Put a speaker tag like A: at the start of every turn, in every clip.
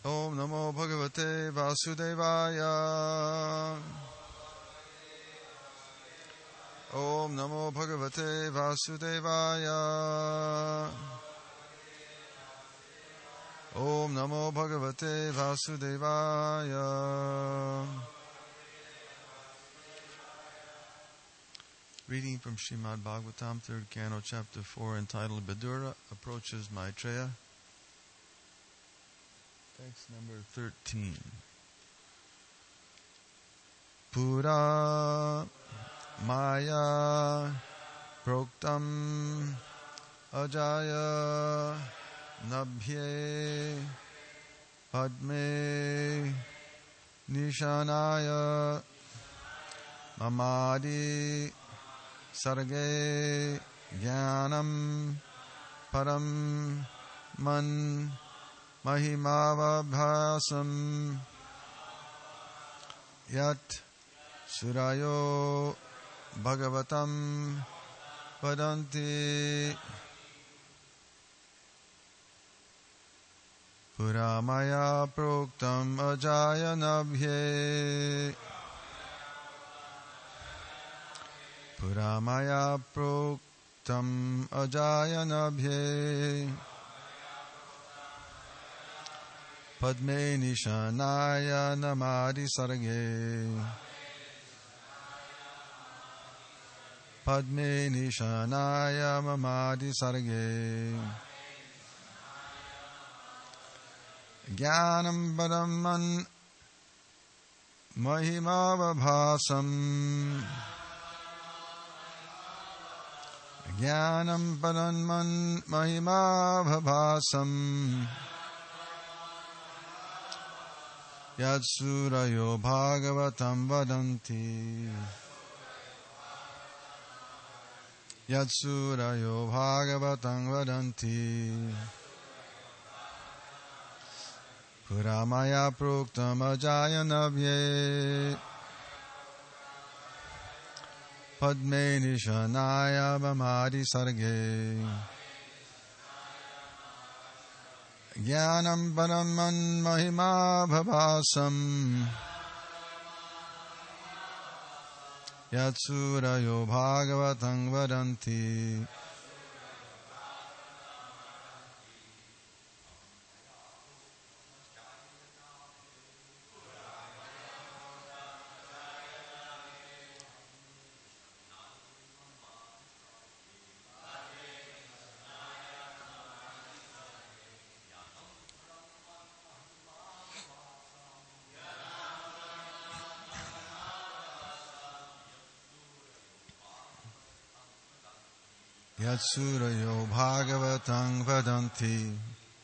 A: Om Namo Bhagavate Vasudevaya. Om Namo Bhagavate Vasudevaya. Om Namo Bhagavate Vasudevaya. Reading from Srimad Bhagavatam, 3rd Canto, Chapter 4, entitled Vidura Approaches Maitreya. Text number 13. Pura Maya Proktam Ajaya Nabhye Padme Nishanaya Mamadi Sarge Jnanam Param Man Mahimavabhasam Yat Surayo Bhagavatam Vadanti Puramaya Proktam Ajaya Nabhye Puramaya Proktam Ajaya Nabhye Padme Nishanaya Namadi Sarge Padme Nishanaya Mamadi Sarge Jnanam Paraman Mahimavabhasam Jnanam Paraman Mahimavabhasam Yatsurayo Bhagavatam Vadanti Yatsurayo Bhagavatam Vadanti Puramaya Proktam Ajaya Nabhye Padme Nishanaya Mamadi Sarge Jnanam Paraman Mahima Bhavasam Yatsurayo Bhagavatam Vadanti Yatsurayo Bhagavatam Vadanti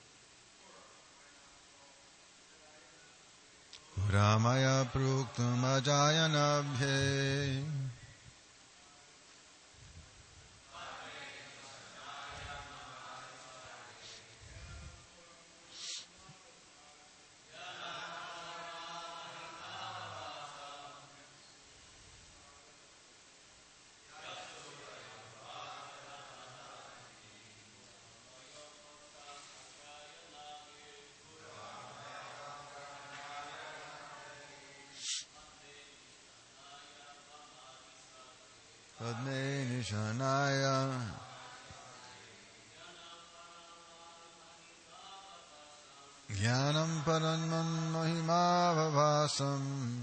A: Ramaya Proktam Ajaya Nabhye Padme Nishanaya Jnanam Paranman Mahimavavasam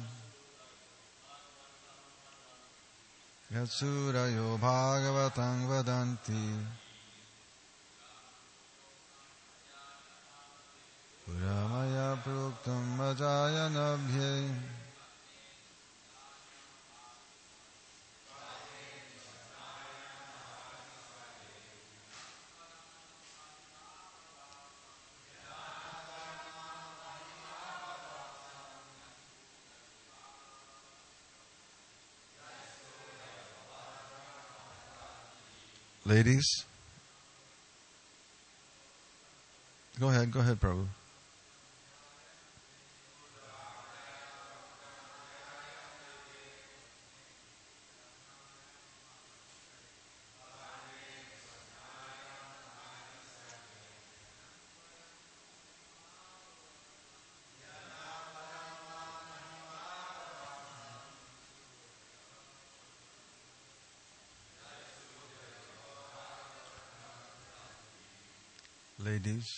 A: Yatsurayo Bhagavatam Vadanti Puramaya Proktam Ajaya Nabhye Ladies, go ahead, Prabhu. ladies.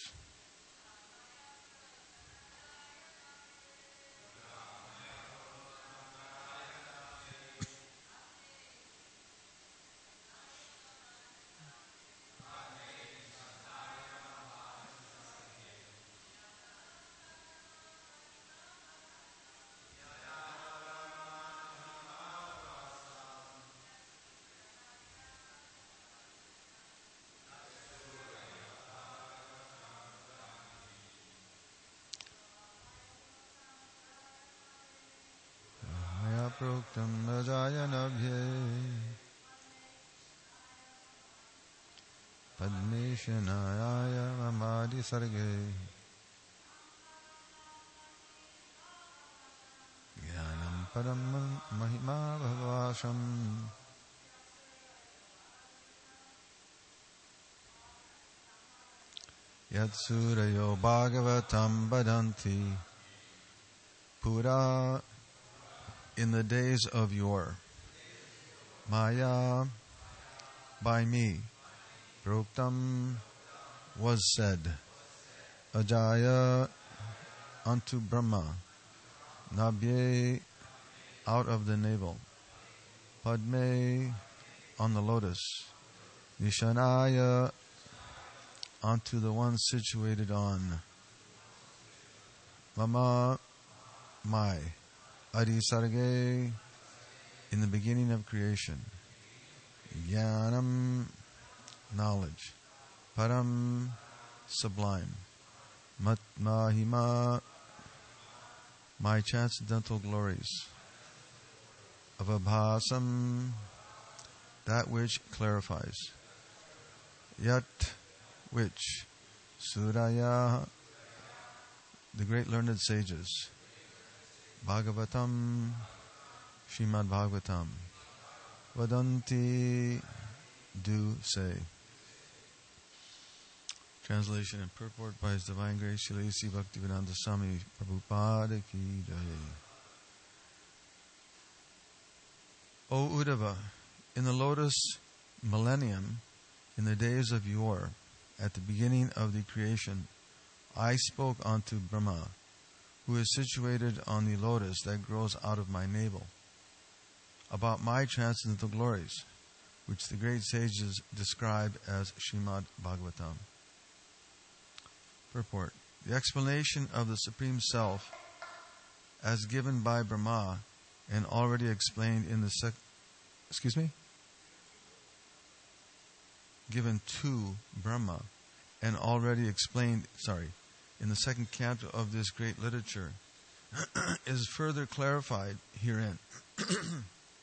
A: Maya proktam rajayanabhye padmeshanayaya mamadi sarge jnanam param mahima bhavasham yatsurayo bhagavatam vadanti pura in the days of yore. Maya, by me, proktam, was said, Ajaya, unto Brahma, Nabhye, out of the navel, Padme, on the lotus, Nishanaya, unto the one situated on, Mama, my, Adi Sarge, in the beginning of creation, Jnanam, knowledge, Param, sublime, Mat Mahima, my transcendental glories, Avabhasam, that which clarifies, Yat, which, Suraya, the great learned sages, Bhagavatam, Srimad Bhagavatam, Vadanti, do say. Translation and purport by His Divine Grace Srila A.C. Bhaktivedanta Swami Prabhupada Ki Jai. O Uddhava, in the lotus millennium, in the days of yore, at the beginning of the creation, I spoke unto Brahma, who is situated on the lotus that grows out of my navel, about my transcendental glories, which the great sages describe as Srimad Bhagavatam. Purport. The explanation of the Supreme Self, as given by Brahma and already explained in the given to Brahma and already explained, in the second canto of this great literature, is further clarified herein. The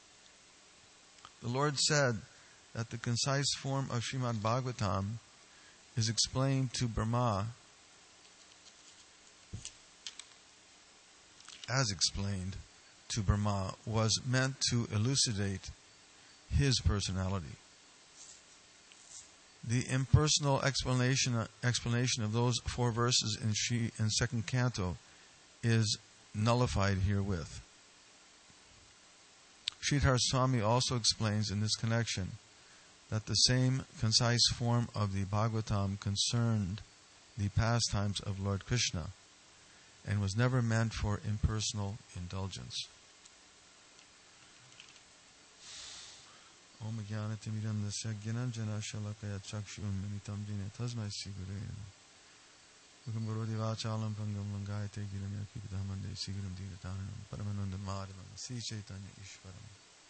A: Lord said that the concise form of Srimad Bhagavatam is explained to Brahma as explained to Brahma was meant to elucidate his personality. The impersonal explanation of those 4 verses in second canto is nullified herewith. Sridhar Swami also explains in this connection that the same concise form of the Bhagavatam concerned the pastimes of Lord Krishna and was never meant for impersonal indulgence. Om Jnanatimidam Dasya Jnananjana Shalakaya Chakshum Militam Jine Tasmai Sigure Ukam Guru Divachalam Pangam Langayate Giram Yakipidhamande Siguram Diratanam Paramananda Madhavam Sri Chaitanya Ishvaram.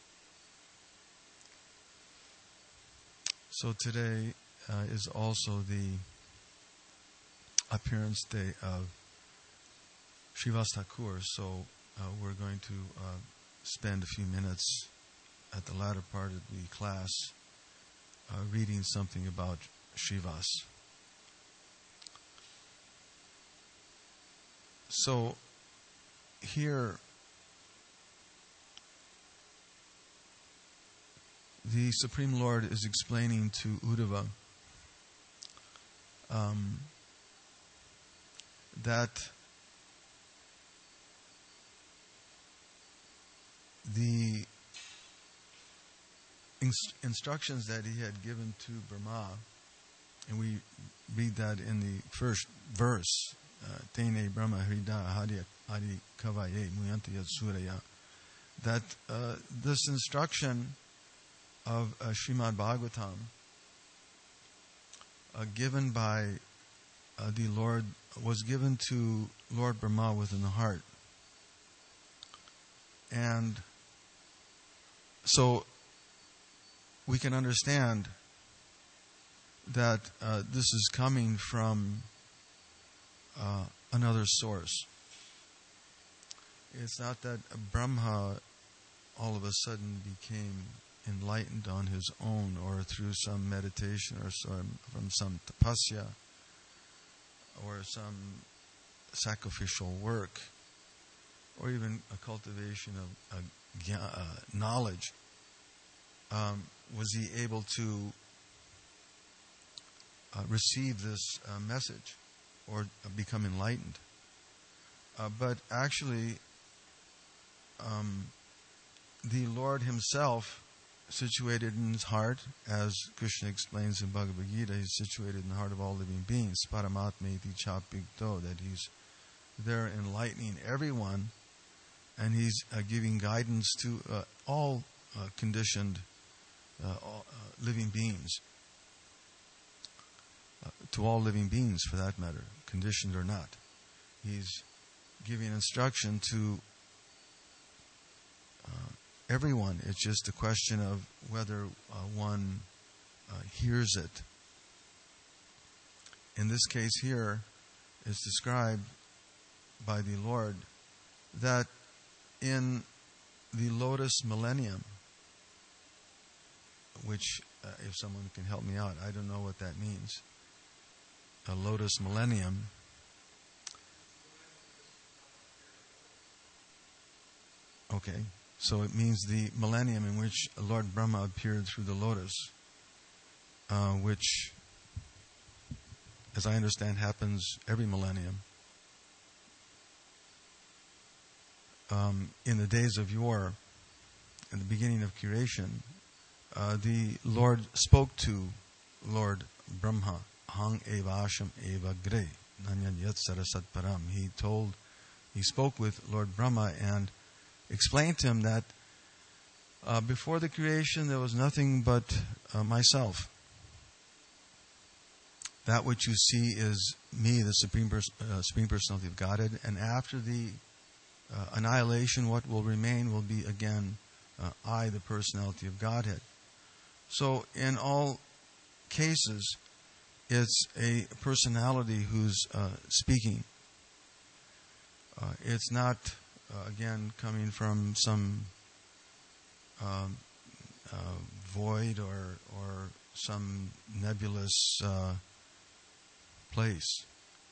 A: So today is also the appearance day of Srivas Thakur, so we're going to spend a few minutes at the latter part of the class reading something about Srivas. So here the Supreme Lord is explaining to Uddhava that the instructions that he had given to Brahma And we read that in the first verse. Tene Brahma Hrida Hari Kavaye Muyanti Suraya. That this instruction of Srimad Bhagavatam given by the Lord was given to Lord Brahma within the heart. And so we can understand that this is coming from another source. It's not that Brahma all of a sudden became enlightened on his own or through some meditation or from some tapasya or some sacrificial work or even a cultivation of knowledge. Was he able to receive this message or become enlightened? But actually, the Lord himself, situated in his heart, as Krishna explains in Bhagavad Gita, he's situated in the heart of all living beings, Paramatma iti chapikto, that he's there enlightening everyone, and he's giving guidance to all conditioned living beings, to all living beings for that matter, conditioned or not. He's giving instruction to everyone. It's just a question of whether one hears it. In this case here, it's described by the Lord that in the lotus millennium, which, if someone can help me out, I don't know what that means. A lotus millennium. Okay, so it means the millennium in which Lord Brahma appeared through the lotus, which, as I understand, happens every millennium. In the days of yore, in the beginning of creation, the Lord spoke to Lord Brahma, Hang evasham eva gre, nanyan yat sarasat param. He spoke with Lord Brahma and explained to him that before the creation there was nothing but myself. That which you see is me, the Supreme Personality of Godhead, and after the annihilation, what will remain will be again I, the Personality of Godhead. So in all cases, it's a personality who's speaking. It's not, again, coming from some void or some nebulous place.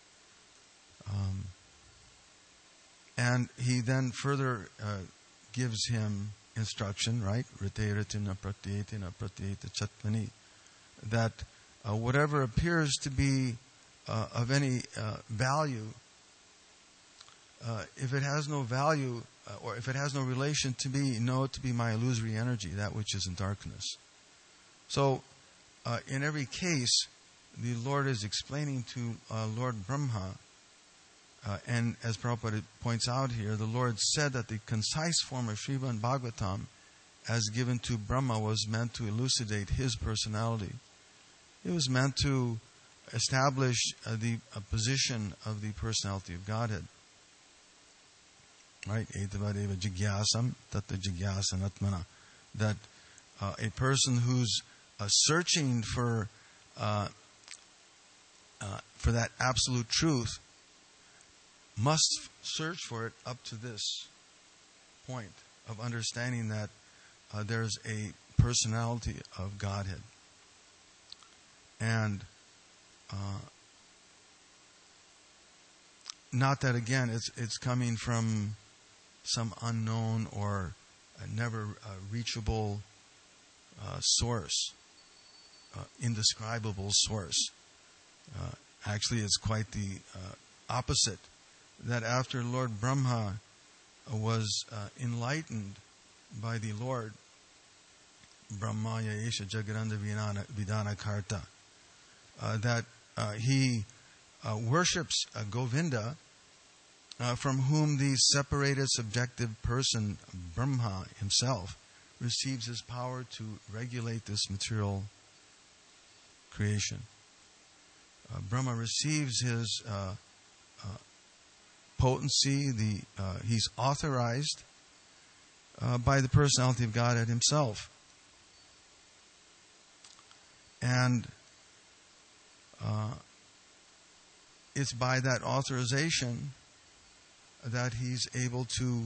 A: And he then further gives him instruction, right? Rite-ritina pratyeta chatmani. That whatever appears to be of any value, if it has no value or if it has no relation to me, know it to be my illusory energy, that which is in darkness. So, in every case, the Lord is explaining to Lord Brahma, and as Prabhupada points out here, the Lord said that the concise form of Srimad Bhagavatam, as given to Brahma, was meant to elucidate his personality. It was meant to establish the position of the personality of Godhead. Right? Etavadeva jigyasam tatta jigyasanatmana. That a person who's searching for that absolute truth must search for it up to this point of understanding that there's a personality of Godhead. And not that, again, it's coming from some unknown or never reachable source, indescribable source. Actually, it's quite the opposite. That after Lord Brahma was enlightened by the Lord, Brahmaya Esha Jagaranda Vidana Karta, that he worships Govinda, from whom the separated subjective person, Brahma himself, receives his power to regulate this material creation. Brahma receives his potency, he's authorized by the personality of Godhead himself. And it's by that authorization that he's able to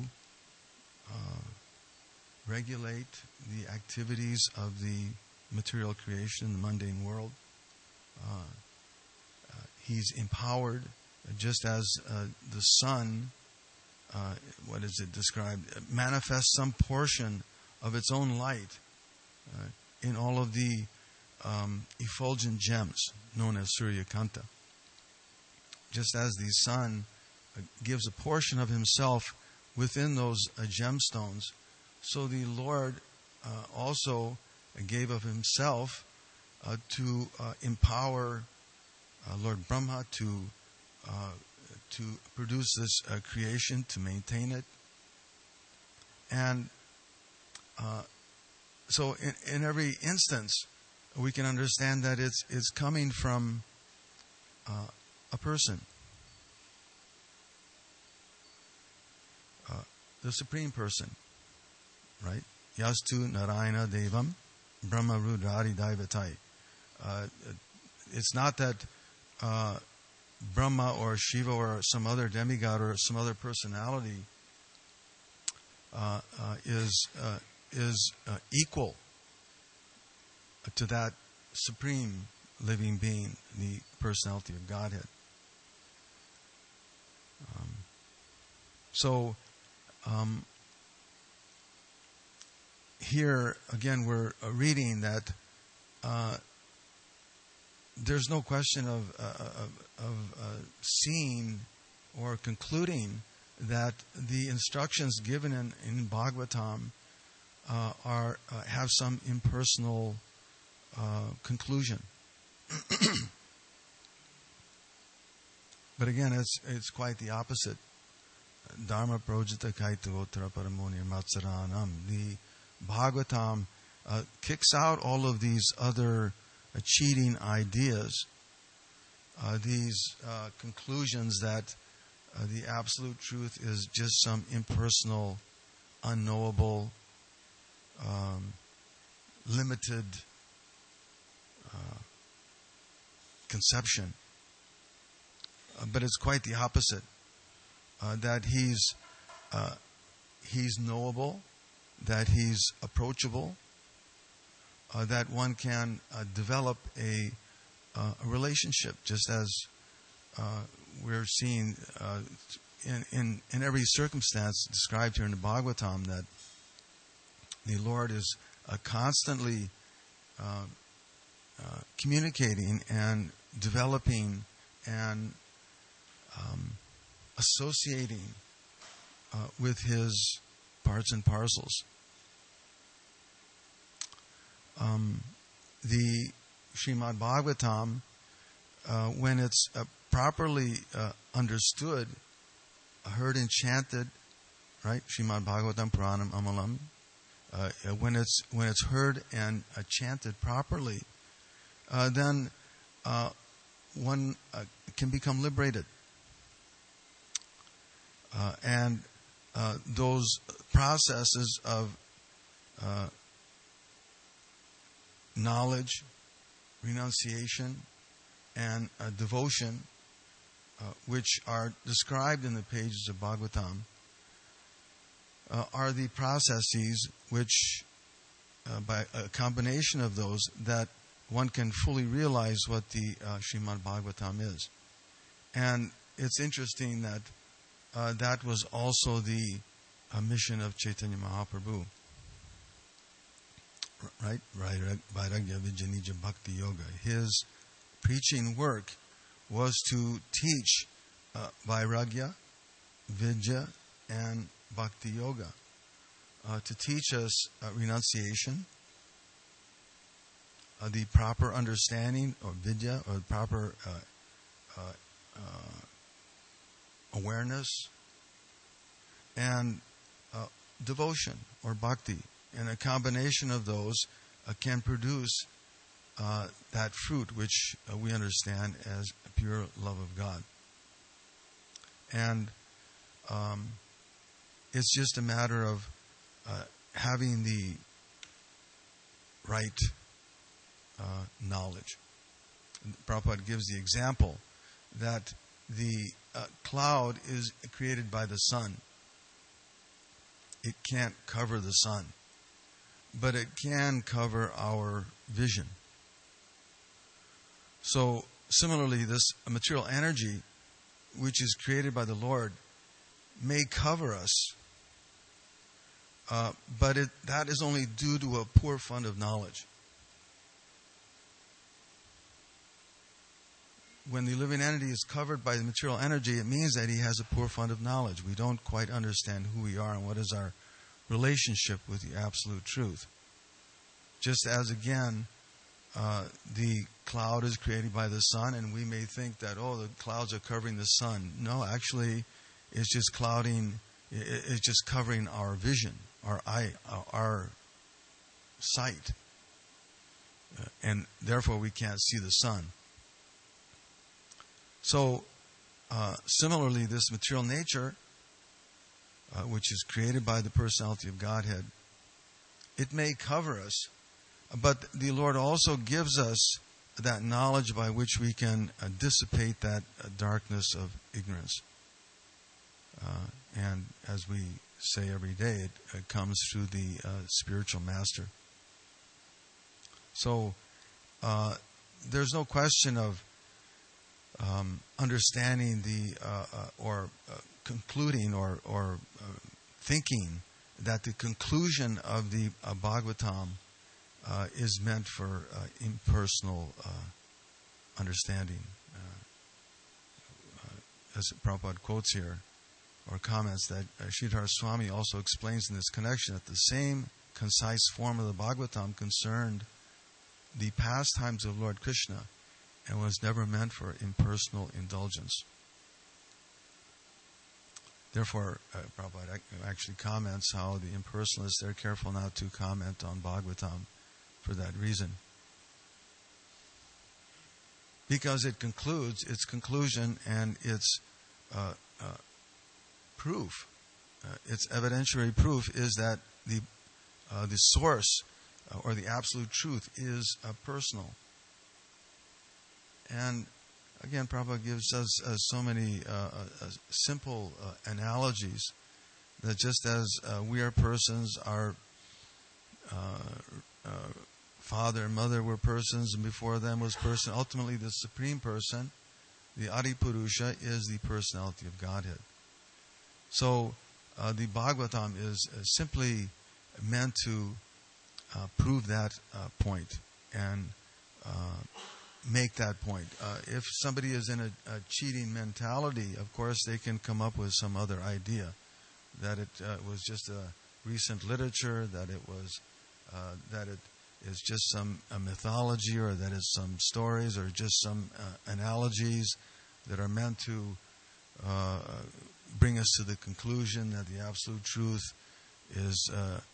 A: regulate the activities of the material creation, the mundane world. He's empowered, just as the sun, what is it described, manifests some portion of its own light in all of the effulgent gems known as Suryakanta. Just as the sun gives a portion of himself within those gemstones, so the Lord also gave of himself to empower Lord Brahma to produce this creation, to maintain it. And so in every instance, we can understand that it's coming from a person. The Supreme Person, right? Yastu Narayana Devam Brahma Rudradi Daivatai. It's not that Brahma or Shiva or some other demigod or some other personality is equal to that supreme living being, the personality of Godhead. Here again we're reading that there's no question of seeing or concluding that the instructions given in Bhagavatam have some impersonal conclusion. But again, it's quite the opposite. Dharma projita kaitavotra paramoni matsaranam. The Bhagavatam kicks out all of these other cheating ideas, these conclusions that the absolute truth is just some impersonal, unknowable, limited conception. But it's quite the opposite. That he's knowable, that he's approachable, that one can develop a relationship, just as we're seeing in every circumstance described here in the Bhagavatam, that the Lord is constantly communicating and developing and associating with his parts and parcels. The Srimad Bhagavatam, when it's properly understood, heard and chanted, right? Srimad Bhagavatam Puranam Amalam. When it's heard and chanted properly, then one can become liberated. And those processes of knowledge, renunciation, and devotion, which are described in the pages of Bhagavatam, are the processes which, by a combination of those, that one can fully realize what the Srimad Bhagavatam is. And it's interesting that that was also the mission of Chaitanya Mahaprabhu. Right? Vairagya Vijanija Bhakti Yoga. His preaching work was to teach Vairagya, Vidya, and Bhakti Yoga. To teach us renunciation, the proper understanding, or vidya, or proper awareness, and devotion, or bhakti. And a combination of those can produce that fruit which we understand as pure love of God. And it's just a matter of having the right knowledge. And Prabhupada gives the example that the cloud is created by the sun. It can't cover the sun, but it can cover our vision. So, similarly, this material energy, which is created by the Lord, may cover us, but that is only due to a poor fund of knowledge. When the living entity is covered by the material energy, it means that he has a poor fund of knowledge. We don't quite understand who we are and what is our relationship with the absolute truth. Just as, again, the cloud is created by the sun, and we may think that, the clouds are covering the sun. No, actually, it's just it's just covering our vision, our eye, our sight. And therefore we can't see the sun. So, similarly, this material nature, which is created by the personality of Godhead, it may cover us, but the Lord also gives us that knowledge by which we can dissipate that darkness of ignorance. And as we say every day, it comes through the spiritual master. So, there's no question of understanding or concluding or thinking that the conclusion of the Bhagavatam is meant for impersonal understanding. As Prabhupada quotes here, or comments, that Sridhar Swami also explains in this connection that the same concise form of the Bhagavatam concerned the pastimes of Lord Krishna and was never meant for impersonal indulgence. Therefore, Prabhupada actually comments how the impersonalists, they're careful not to comment on Bhagavatam for that reason. Because it concludes, its conclusion and its proof, its evidentiary proof is that the source or the absolute truth is personal. And again, Prabhupada gives us so many simple analogies that just as we are persons, our father and mother were persons, and before them was person. Ultimately, the Supreme Person, the Adipurusha, is the personality of Godhead. So, the Bhagavatam is simply meant to prove that point and make that point. If somebody is in a cheating mentality, of course, they can come up with some other idea that it was just a recent literature, that it was that it is just some mythology, or that is some stories, or just some analogies that are meant to bring us to the conclusion that the absolute truth is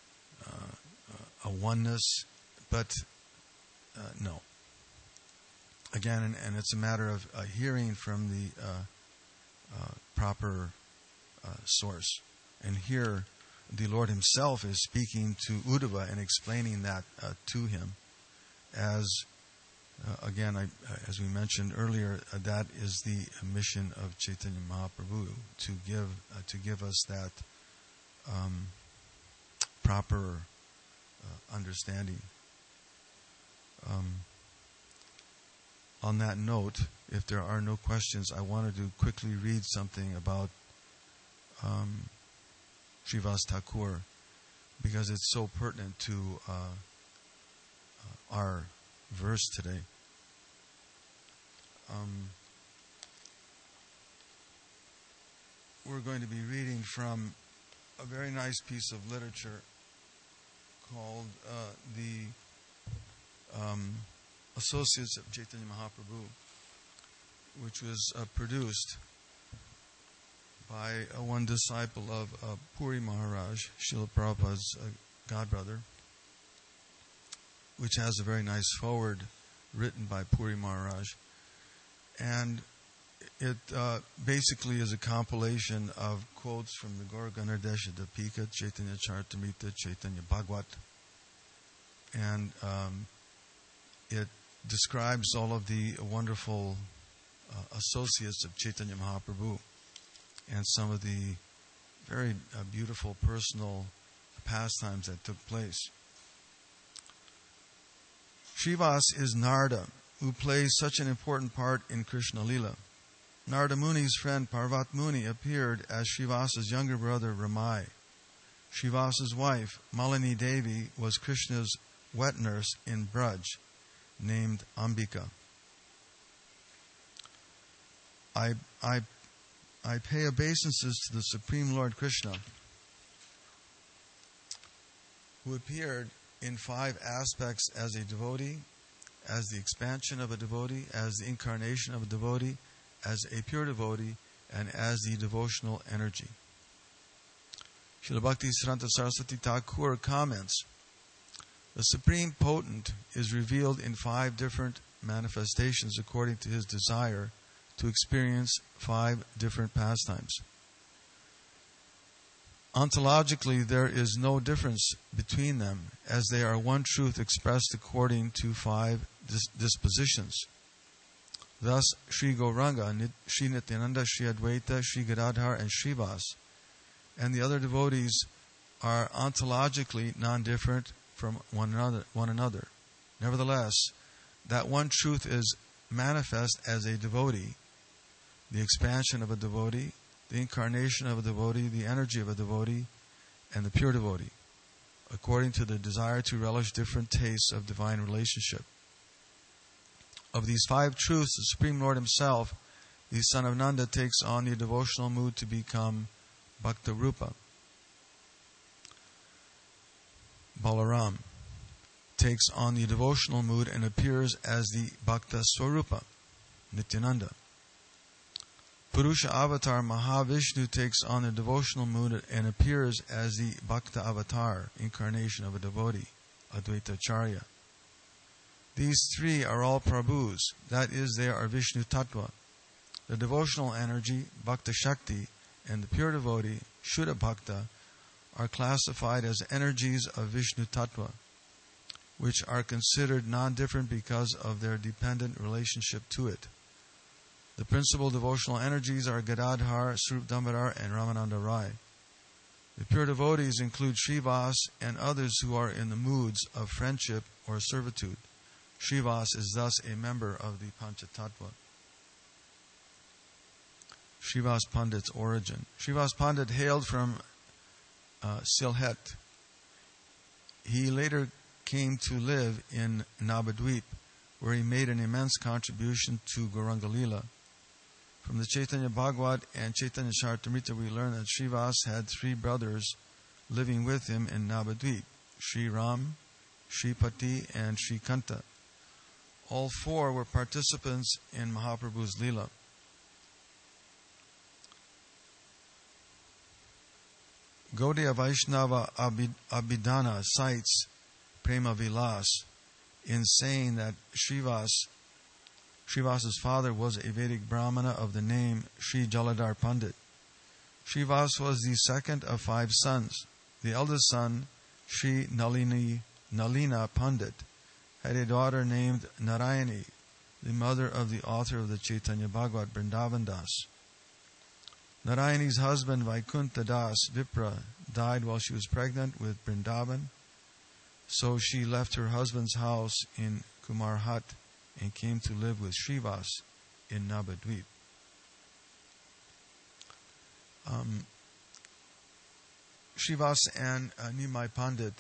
A: a oneness. But no. Again, and it's a matter of hearing from the proper source. And here, the Lord Himself is speaking to Uddhava and explaining that to him. As again, as we mentioned earlier, that is the mission of Chaitanya Mahaprabhu, to give us that proper understanding. On that note, if there are no questions, I wanted to quickly read something about Srivas Thakur, because it's so pertinent to our verse today. We're going to be reading from a very nice piece of literature called the associates of Chaitanya Mahaprabhu, which was produced by one disciple of Puri Maharaj, Srila Prabhupada's godbrother, which has a very nice foreword written by Puri Maharaj. And it basically is a compilation of quotes from the Gaura Ganardesha Dipika, Chaitanya Charitamrita, Chaitanya Bhagavat. And it describes all of the wonderful associates of Chaitanya Mahaprabhu and some of the very beautiful personal pastimes that took place. Srivas is Narada, who plays such an important part in Krishna Lila. Narada Muni's friend Parvat Muni appeared as Srivasa's younger brother Ramai. Srivasa's wife, Malini Devi, was Krishna's wet nurse in Braj, named Ambika. I pay obeisances to the Supreme Lord Krishna, who appeared in 5 aspects as a devotee, as the expansion of a devotee, as the incarnation of a devotee, as a pure devotee, and as the devotional energy. Srila Bhakti Siddhanta Saraswati Thakur comments, the Supreme Potent is revealed in 5 different manifestations according to his desire to experience 5 different pastimes. Ontologically, there is no difference between them, as they are one truth expressed according to 5 dispositions. Thus, Sri Gauranga, Sri Nityananda, Sri Advaita, Sri Gadadhar, and Srivas, and the other devotees are ontologically non-different from one another. Nevertheless, that one truth is manifest as a devotee, the expansion of a devotee, the incarnation of a devotee, the energy of a devotee, and the pure devotee, according to the desire to relish different tastes of divine relationship. Of these 5 truths, the Supreme Lord Himself, the son of Nanda, takes on the devotional mood to become Bhakta Rupa. Balaram takes on the devotional mood and appears as the Bhakta Swarupa, Nityananda. Purusha Avatar Mahavishnu takes on the devotional mood and appears as the Bhakta Avatar, incarnation of a devotee, Advaita Acharya. These 3 are all Prabhus, that is, they are Vishnu Tattva. The devotional energy, Bhakta Shakti, and the pure devotee, Shuddha Bhakta, are classified as energies of Vishnu Tattva, which are considered non-different because of their dependent relationship to it. The principal devotional energies are Gadadhar, Swarup Damodar, and Ramananda Rai. The pure devotees include Srivas and others who are in the moods of friendship or servitude. Srivas is thus a member of the Panchatattva. Srivas Pandit's origin. Srivas Pandit hailed from Sylhet. He later came to live in Navadvip, where he made an immense contribution to Gauranga Lila. From the Chaitanya Bhagavat and Chaitanya Charitamrita, we learn that Srivas had 3 brothers living with him in Navadvip, Sri Ram, Sri Pati, and Sri Kanta. All 4 were participants in Mahaprabhu's Lila. Gaudiya Vaishnava Abhidhana cites Prema Vilas in saying that Srivas's father was a Vedic Brahmana of the name Sri Jaladhar Pandit. Srivas was the second of 5 sons. The eldest son, Sri Nalina Pandit, had a daughter named Narayani, the mother of the author of the Chaitanya Bhagavat, Vrindavan Das. Narayani's husband, Vaikuntha Das Vipra, died while she was pregnant with Vrindavan, so she left her husband's house in Kumarhat and came to live with Srivas in Navadvip. Srivas and Nimai Pandit,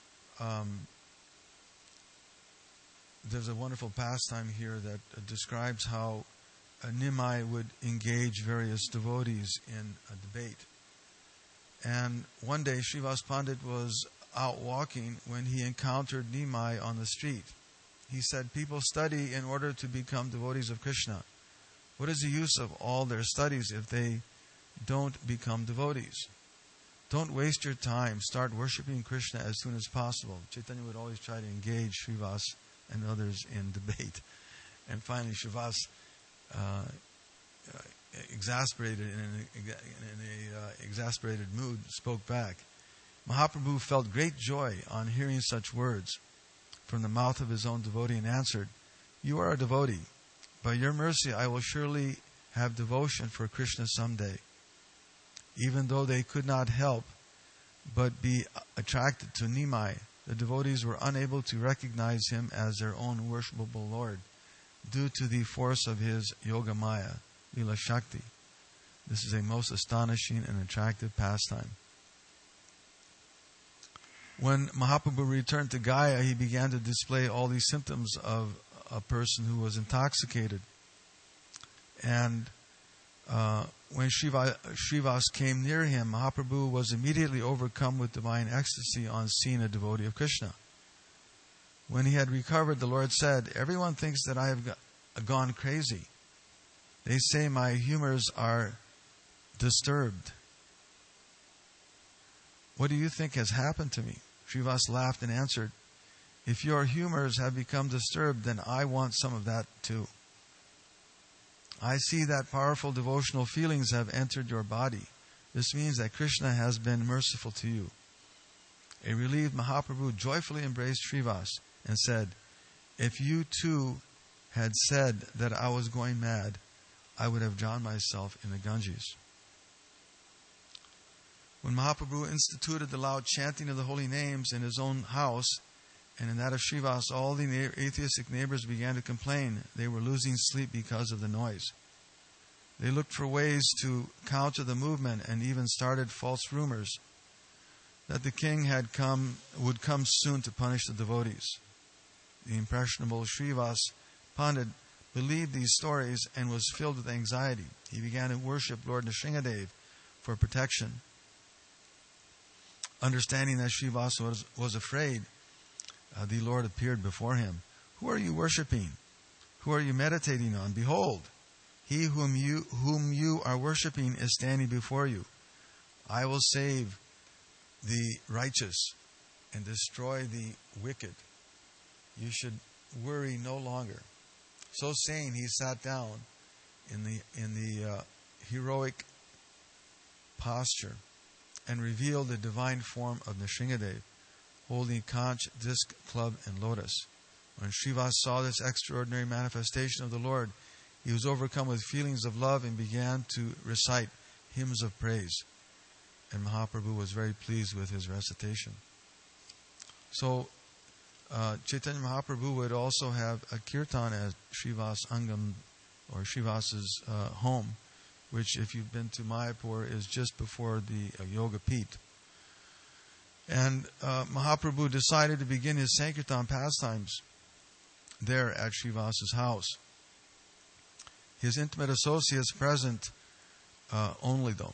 A: there's a wonderful pastime here that describes how Nimai would engage various devotees in a debate. And one day Srivas Pandit was out walking when he encountered Nimai on the street. he said, people study in order to become devotees of Krishna. What is the use of all their studies if they don't become devotees? Don't waste your time. Start worshipping Krishna as soon as possible. Chaitanya would always try to engage Srivas and others in debate. And finally, Srivas, exasperated in an exasperated mood, spoke back. Mahaprabhu felt great joy on hearing such words from the mouth of his own devotee and answered, "You are a devotee. By your mercy, I will surely have devotion for Krishna someday." Even though they could not help but be attracted to Nimai, the devotees were unable to recognize him as their own worshipable Lord due to the force of his Yoga Maya, Lila Shakti. This is a most astonishing and attractive pastime. When Mahaprabhu returned to Gaya, he began to display all these symptoms of a person who was intoxicated. And when Srivas came near him, Mahaprabhu was immediately overcome with divine ecstasy on seeing a devotee of Krishna. When he had recovered, the Lord said, "Everyone thinks that I have gone crazy. They say my humors are disturbed. What do you think has happened to me?" Srivas laughed and answered, "If your humors have become disturbed, then I want some of that too. I see that powerful devotional feelings have entered your body. This means that Krishna has been merciful to you." A relieved Mahaprabhu joyfully embraced Srivas and said, "If you too had said that I was going mad, I would have drowned myself in the Ganges." When Mahaprabhu instituted the loud chanting of the holy names in his own house and in that of Srivas, all the atheistic neighbors began to complain. They were losing sleep because of the noise. They looked for ways to counter the movement and even started false rumors that the king would come soon to punish the devotees. The impressionable Srivas Pandit believed these stories and was filled with anxiety. He began to worship Lord Nrsingadev for protection. Understanding that Srivas was afraid, the Lord appeared before him. "Who are you worshipping? Who are you meditating on? Behold, he whom you are worshipping is standing before you. I will save the righteous and destroy the wicked. You should worry no longer." So saying, he sat down in the heroic posture and revealed the divine form of Nrsingadev, holding conch, disc, club, and lotus. When Srivas saw this extraordinary manifestation of the Lord, he was overcome with feelings of love and began to recite hymns of praise. And Mahaprabhu was very pleased with his recitation. So, Chaitanya Mahaprabhu would also have a kirtan at Srivas Angam, or Srivas's home, which, if you've been to Mayapur, is just before the Yoga Peeth. And Mahaprabhu decided to begin his Sankirtan pastimes there at Srivas's house. His intimate associates present only, though.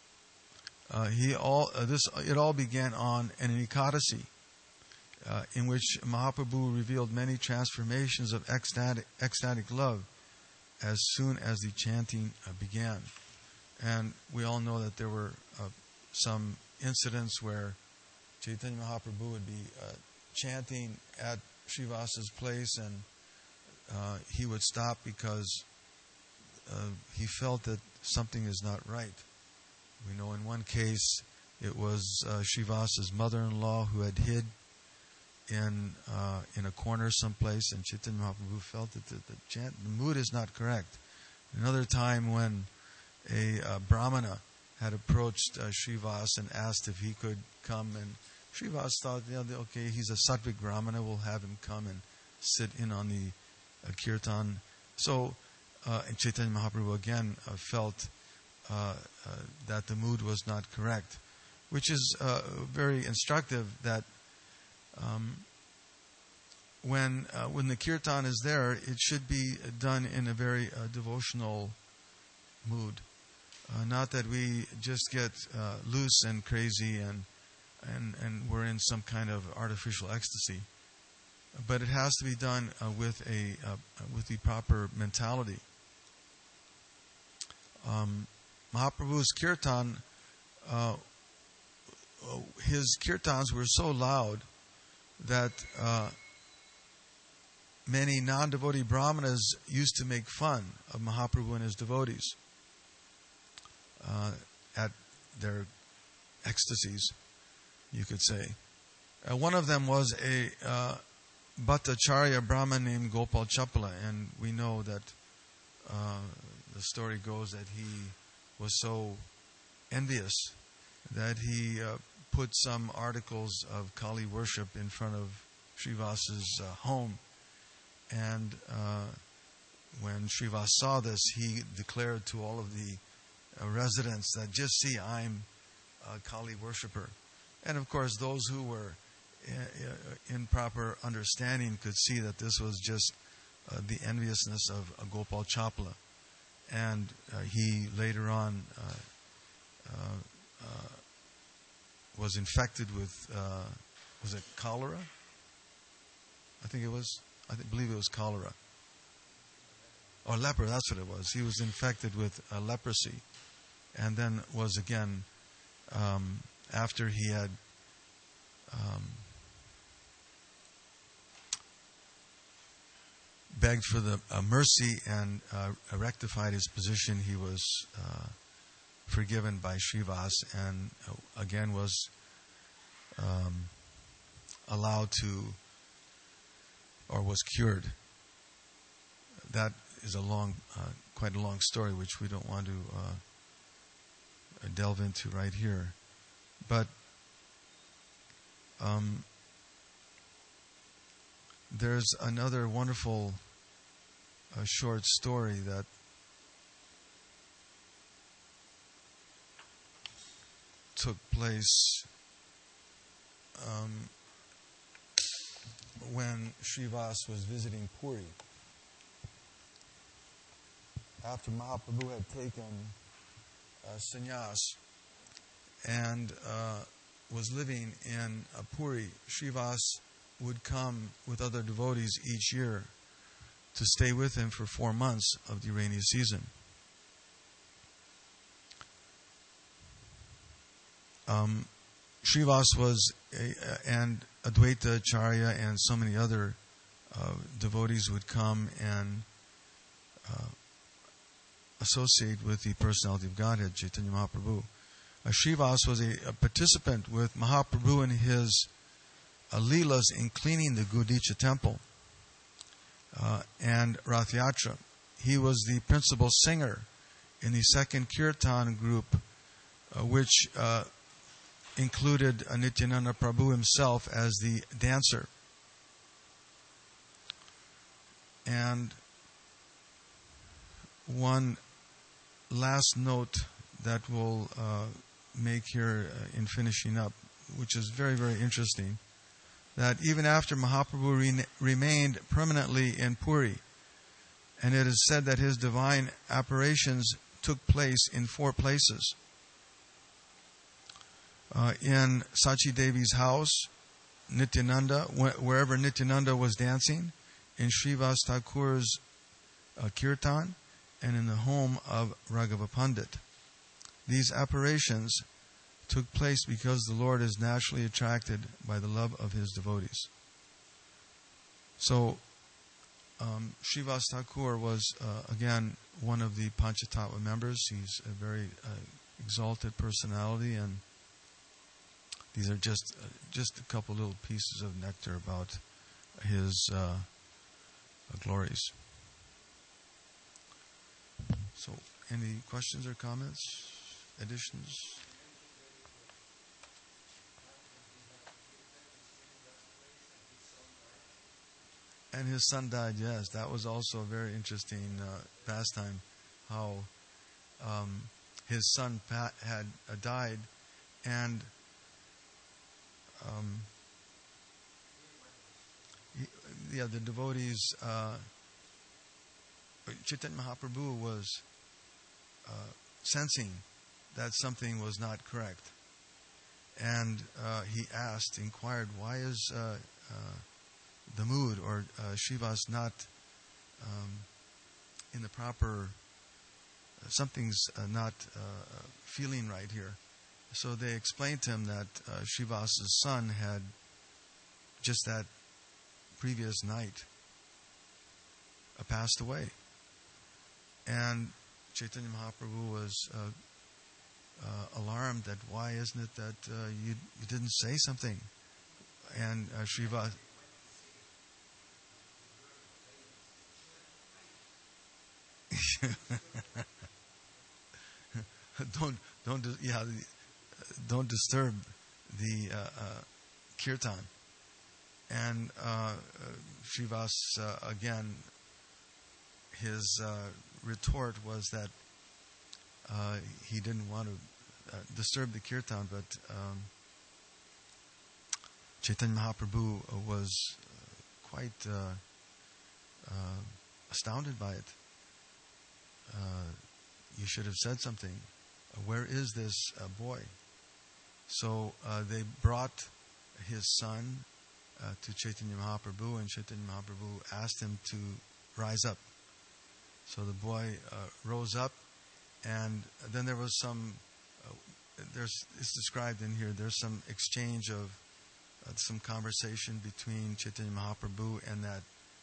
A: It all began on an Ekadasi, in which Mahaprabhu revealed many transformations of ecstatic love as soon as the chanting began. And we all know that there were some incidents where Chaitanya Mahaprabhu would be chanting at Srivas's place, and he would stop because he felt that something is not right. We know in one case it was Srivas's mother-in-law who had hid in a corner someplace, and Chaitanya Mahaprabhu felt that the mood is not correct. Another time when a Brahmana had approached Srivas and asked if he could come, and Srivas thought, okay, he's a Sattvic Brahmana, we'll have him come and sit in on the kirtan. So and Chaitanya Mahaprabhu again felt that the mood was not correct, which is very instructive that when the kirtan is there, it should be done in a very devotional mood. Not that we just get loose and crazy and we're in some kind of artificial ecstasy. but it has to be done with the proper mentality. Mahaprabhu's kirtan, his kirtans were so loud that many non-devotee brahmanas used to make fun of Mahaprabhu and his devotees at their ecstasies, you could say. One of them was a Bhattacharya Brahman named Gopal Chapala, and we know that the story goes that he was so envious that he put some articles of Kali worship in front of Srivasa's home. And when Srivas saw this, he declared to all of the residents that, just see, I'm a Kali worshipper. And of course, those who were in proper understanding could see that this was just the enviousness of Gopal Chapala. And he later on was infected with, was it cholera? I believe it was cholera. Or leper, that's what it was. He was infected with leprosy. And then was again, after he had begged for the mercy and rectified his position, he was forgiven by Srivas and again was allowed to, or was cured. That is quite a long story, which we don't want to delve into right here. But there's another wonderful short story that took place when Srivas was visiting Puri. After Mahaprabhu had taken sannyas and was living in Puri, Srivas would come with other devotees each year to stay with him for 4 months of the rainy season. Srivas was, and Advaita Acharya and so many other devotees would come and associate with the personality of Godhead, Chaitanya Mahaprabhu. Srivas was a participant with Mahaprabhu in his Leelas in cleaning the Gudicha temple and Rath Yatra. He was the principal singer in the second Kirtan group, which included Nityananda Prabhu himself as the dancer. And one last note that we'll make here in finishing up, which is very, very interesting, that even after Mahaprabhu remained permanently in Puri, and it is said that his divine apparitions took place in 4 places. In Sachi Devi's house, Nityananda, wherever Nityananda was dancing, in Srivas Thakur's kirtan, and in the home of Raghava Pandit. These apparitions took place because the Lord is naturally attracted by the love of His devotees. So, Srivas Thakur was, again, one of the Panchatattva members. He's a very exalted personality, and these are just a couple little pieces of nectar about his glories. So, any questions or comments, additions? And his son died, yes. That was also a very interesting pastime, how his son had died, and the devotees, Chaitanya Mahaprabhu was sensing that something was not correct. And he inquired, why the mood, or Shiva's not in the proper, something's not feeling right here. So they explained to him that Shiva's son had just that previous night passed away. And Chaitanya Mahaprabhu was alarmed that why isn't it that you didn't say something? And Shiva... don't disturb the kirtan. And Srivas, again, his retort was that he didn't want to disturb the kirtan, but Chaitanya Mahaprabhu was quite astounded by it. You should have said something. Where is this boy? So they brought his son to Chaitanya Mahaprabhu, and Chaitanya Mahaprabhu asked him to rise up. So the boy rose up, and then there was some, it's described in here, there's some exchange of some conversation between Chaitanya Mahaprabhu and that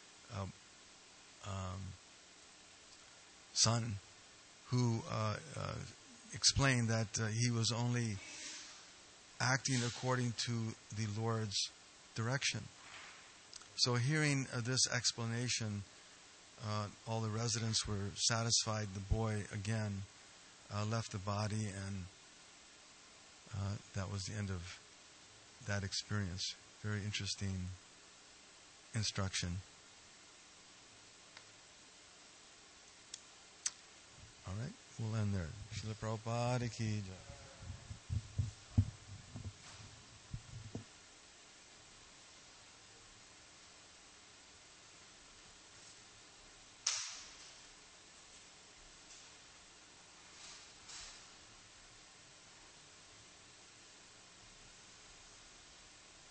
A: son, who explained that he was only acting according to the Lord's direction. So hearing this explanation, all the residents were satisfied. The boy again left the body, and that was the end of that experience. Very interesting instruction. All right, we'll end there. Srila Prabhupada ki jai.